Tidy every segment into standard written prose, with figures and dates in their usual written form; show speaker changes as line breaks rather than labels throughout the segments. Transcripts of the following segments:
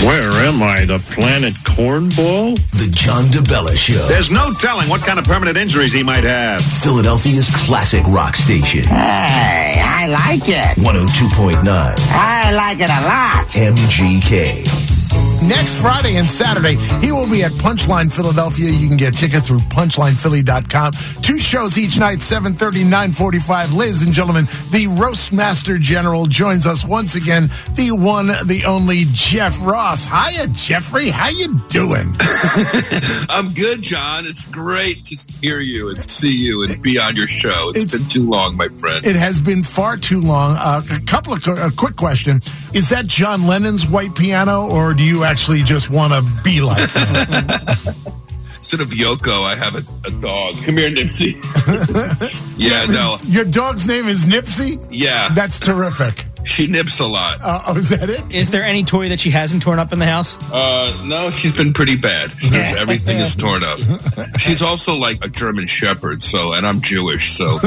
Where am I? The planet Cornball?
The John DeBella Show.
There's no telling what kind of permanent injuries he might have.
Philadelphia's classic rock station.
Hey, I like it.
102.9.
I like it a lot.
MGK.
Next Friday and Saturday, he will be at Punchline Philadelphia. You can get tickets through punchlinephilly.com. 2 shows each night, 7:30, 9:45. Ladies and gentlemen, the Roastmaster General joins us once again, the one, the only Jeff Ross. Hiya, Jeffrey. How you doing?
I'm good, John. It's great to hear you and see you and be on your show. It's been too long, my friend.
It has been far too long. A quick question. Is that John Lennon's white piano, or do you actually just want to be like that?
Instead of Yoko, I have a dog. Come here, Nipsey. Yeah, no.
Your dog's name is Nipsey?
Yeah.
That's terrific.
She nips a lot.
Is that it?
Is there any toy that she hasn't torn up in the house?
No, she's been pretty bad. Everything is torn up. She's also like a German Shepherd, and I'm Jewish, so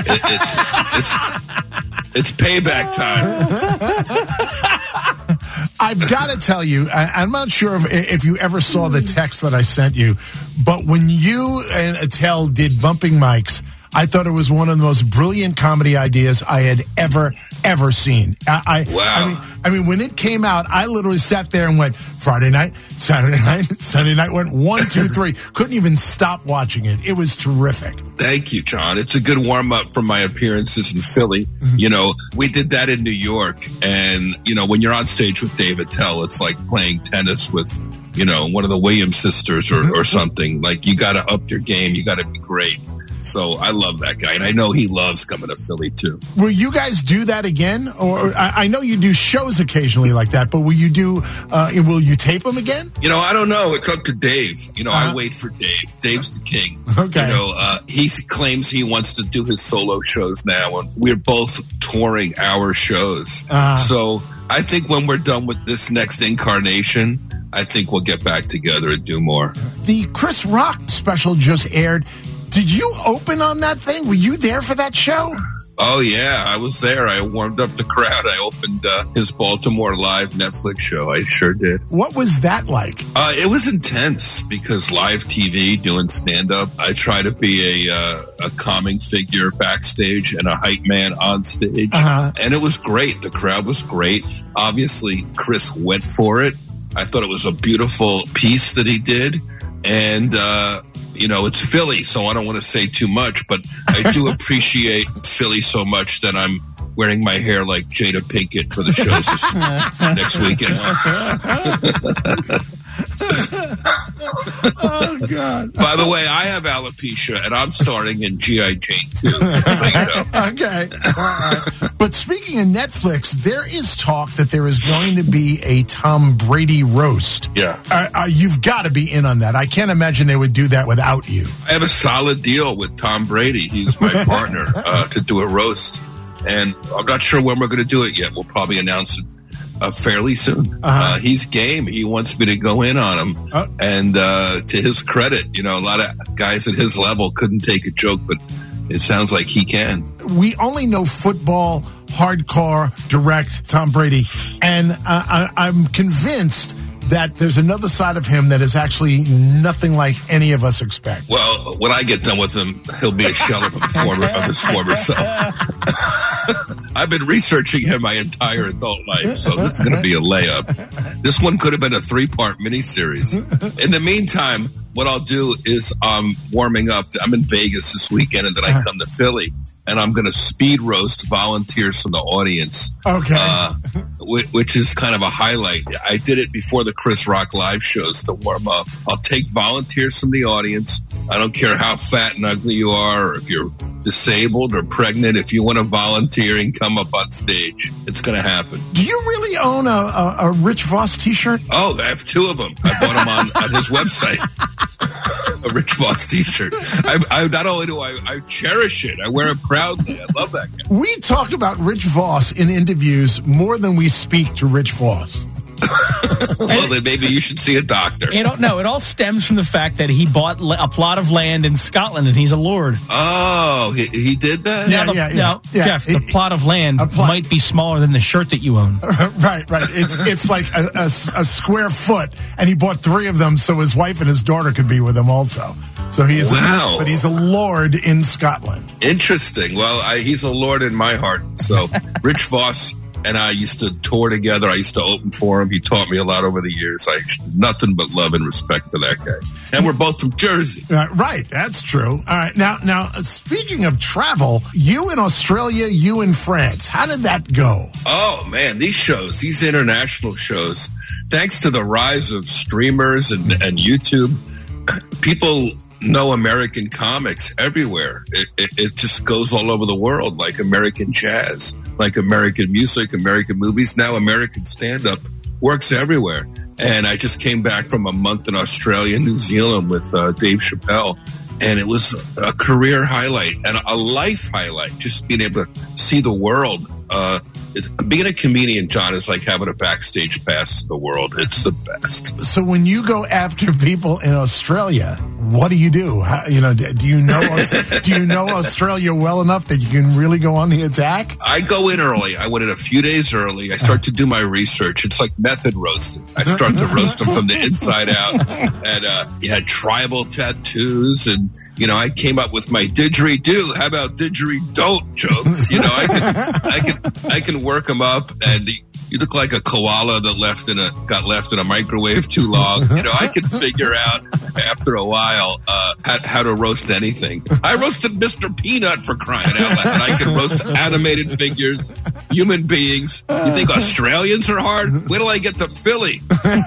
it's payback time.
I've got to tell you, I'm not sure if you ever saw the text that I sent you, but when you and Attell did Bumping Mics, I thought it was one of the most brilliant comedy ideas I had ever seen.
Wow.
I mean, when it came out, I literally sat there and went, Friday night, Saturday night, Sunday night, went 1, 2, 3. Couldn't even stop watching it. It was terrific.
Thank you, John. It's a good warm-up for my appearances in Philly. Mm-hmm. You know, we did that in New York. And, you know, when you're on stage with Dave Attell, it's like playing tennis with, you know, one of the Williams sisters or something. Like, you got to up your game. You got to be great. So I love that guy, and I know he loves coming to Philly, too.
Will you guys do that again? Or I know you do shows occasionally like that, but will you tape them again?
You know, I don't know. It's up to Dave. You know, I wait for Dave. Dave's the king.
Okay.
You know, he claims he wants to do his solo shows now, and we're both touring our shows. So I think when we're done with this next incarnation, I think we'll get back together and do more.
The Chris Rock special just aired. Did you open on that thing? Were you there for that show?
Oh, yeah, I was there. I warmed up the crowd. I opened his Baltimore Live Netflix show. I sure did.
What was that like?
It was intense because live TV, doing stand-up, I try to be a calming figure backstage and a hype man on stage. And it was great. The crowd was great. Obviously, Chris went for it. I thought it was a beautiful piece that he did. And, you know, it's Philly, so I don't want to say too much, but I do appreciate Philly so much that I'm wearing my hair like Jada Pinkett for the shows next weekend.
Oh, God.
By the way, I have alopecia, and I'm starring in G.I. Jane, too. So you know.
Okay. All right. But speaking of Netflix, there is talk that there is going to be a Tom Brady roast.
Yeah.
You've got to be in on that. I can't imagine they would do that without you.
I have a solid deal with Tom Brady. He's my partner to do a roast. And I'm not sure when we're going to do it yet. We'll probably announce it fairly soon. He's game. He wants me to go in on him. And to his credit, you know, a lot of guys at his level couldn't take a joke, but it sounds like he can.
We only know football, hardcore, direct Tom Brady. And I'm convinced that there's another side of him that is actually nothing like any of us expect.
Well, when I get done with him, he'll be a shell of his former self. I've been researching him my entire adult life, so this is going to be a layup. This one could have been a 3-part miniseries. In the meantime, what I'll do is I'm warming up. I'm in Vegas this weekend, and then I come to Philly, and I'm going to speed roast volunteers from the audience.
Okay.
Which is kind of a highlight. I did it before the Chris Rock live shows to warm up. I'll take volunteers from the audience. I don't care how fat and ugly you are, or if you're disabled or pregnant. If you want to volunteer and come up on stage, it's going to happen.
Do you really own a Rich Voss t-shirt?
Oh, I have 2 of them. I bought them on his website. A Rich Voss t-shirt. I not only do I cherish it, I wear it proudly. I love that guy.
We talk about Rich Voss in interviews more than we speak to Rich Voss.
Well, then maybe you should see a doctor.
It all stems from the fact that he bought a plot of land in Scotland, and he's a lord.
Oh, he did that?
Now, Jeff, the plot of land might be smaller than the shirt that you own.
Right. It's like a square foot, and he bought 3 of them so his wife and his daughter could be with him also. So he is, but he's a lord in Scotland.
Interesting. Well, he's a lord in my heart. So Rich Voss and I used to tour together. I used to open for him. He taught me a lot over the years. I nothing but love and respect for that guy. And we're both from Jersey.
Right, that's true. All right, now speaking of travel, you in Australia, you in France. How did that go?
Oh, man, these international shows, thanks to the rise of streamers and YouTube, people know American comics everywhere. It just goes all over the world, like American jazz, like American music, American movies. Now American stand-up works everywhere. And I just came back from a month in Australia, New Zealand with Dave Chappelle. And it was a career highlight and a life highlight, just being able to see the world. Being a comedian, John, is like having a backstage pass to the world. It's the best.
So when you go after people in Australia, what do you do? Do you know Australia well enough that you can really go on the attack?
I go in early. I went in a few days early. I start to do my research. It's like method roasting. I start to roast them from the inside out. And you had tribal tattoos, and I came up with my didgeridoo. How about didgeridoo jokes? I can work them up, and you look like a koala that got left in a microwave too long. I can figure out after a while how to roast anything. I roasted Mr. Peanut, for crying out loud. I can roast animated figures, human beings. You think Australians are hard? Wait till I get to Philly.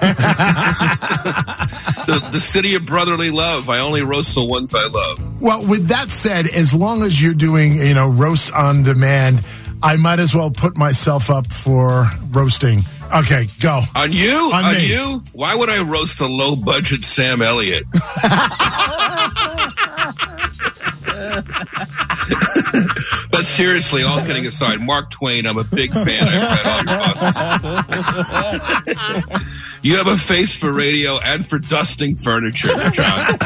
The city of brotherly love. I only roast the ones I love.
Well, with that said, as long as you're doing, roast on demand, I might as well put myself up for roasting. Okay, go.
On you?
On me.
You? Why would I roast a low-budget Sam Elliott? But seriously, all kidding aside, Mark Twain, I'm a big fan. I've read all your books. You have a face for radio and for dusting furniture, John.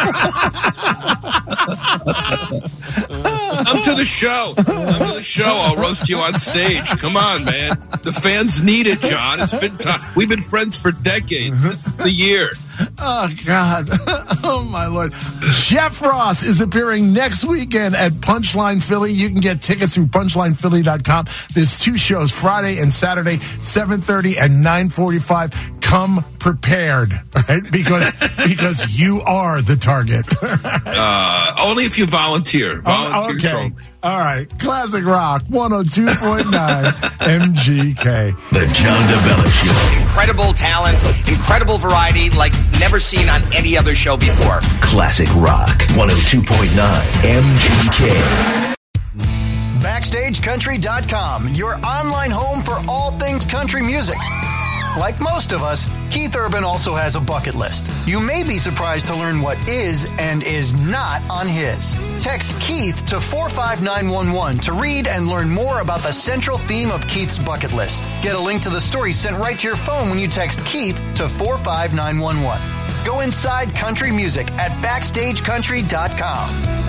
Come to the show. I'll roast you on stage. Come on, man. The fans need it, John. It's been tough. We've been friends for decades. This is the year.
Oh, God. Oh, my Lord. Jeff Ross is appearing next weekend at Punchline Philly. You can get tickets through punchlinephilly.com. There's 2 shows, Friday and Saturday, 7:30 and 9:45. Come prepared, right? Because you are the target.
Only if you volunteer. Volunteer.
Okay. All right. Classic Rock 102.9 MGK.
The John DeBella Show.
Incredible talent, incredible variety like never seen on any other show before.
Classic Rock 102.9 MGK.
BackstageCountry.com, your online home for all things country music. Like most of us, Keith Urban also has a bucket list. You may be surprised to learn what is and is not on his. Text Keith to 45911 to read and learn more about the central theme of Keith's bucket list. Get a link to the story sent right to your phone when you text Keith to 45911. Go inside country music at BackstageCountry.com.